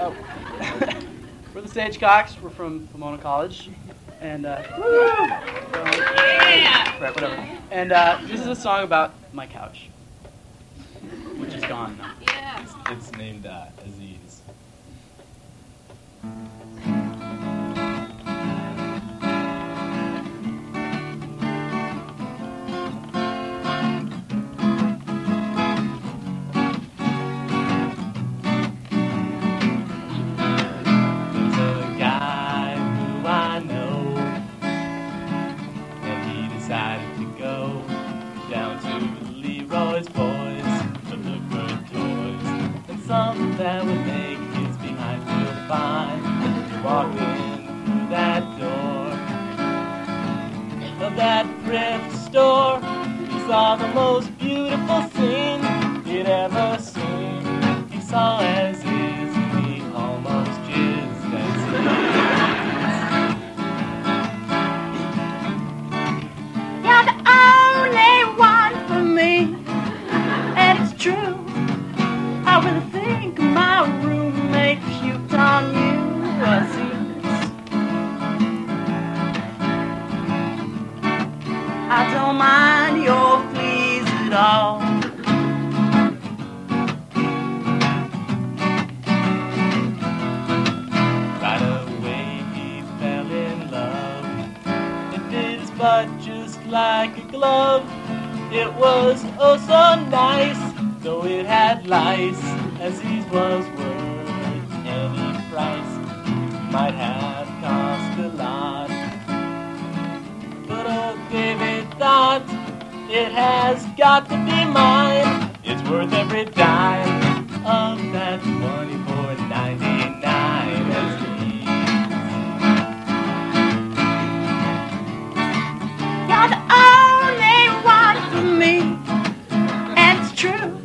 We're the Sagecocks. We're from Pomona College, and Yeah. right, whatever. And this is a song about my couch, which is gone now. Yeah. It's named Aziz. There's a guy who I know, and he decided to go down to Leroy's Boys to look for toys and something that would make his behind feel fine. He walked in through that door of that thrift store. He saw the most beautiful scene he'd ever seen. He saw Aziz, and he almost jizzed You're the only one for me, and it's true. I really think my roommate puked on you, Aziz. I don't mind your fleas at all. Right away he fell in love. It fit his butt just like a glove. It was oh so nice, though it had lice. Aziz was worth any price. Might have cost a lot, but old David thought it has got to be mine. It's worth every dime of that $24.99. You're the only one for me, and it's true.